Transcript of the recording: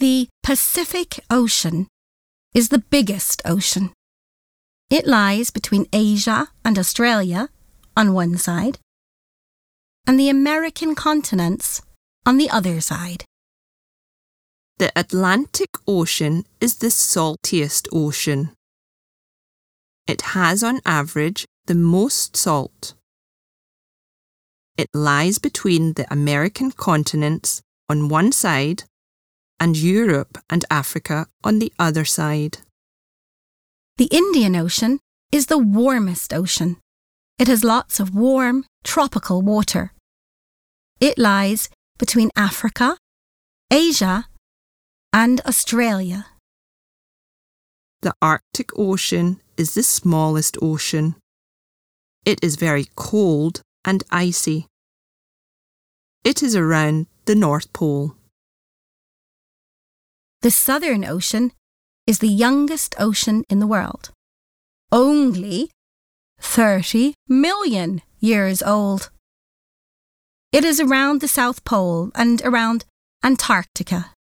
The Pacific Ocean is the biggest ocean. It lies between Asia and Australia on one side, and the American continents on the other side. The Atlantic Ocean is the saltiest ocean. It has on average the most salt. It lies between the American continents on one side and Europe and Africa on the other side. The Indian Ocean is the warmest ocean. It has lots of warm, tropical water. It lies between Africa, Asia, and Australia. The Arctic Ocean is the smallest ocean. It is very cold and icy. It is around the North Pole. The Southern Ocean is the youngest ocean in the world. Only 30 million years old. It is around the South Pole and around Antarctica.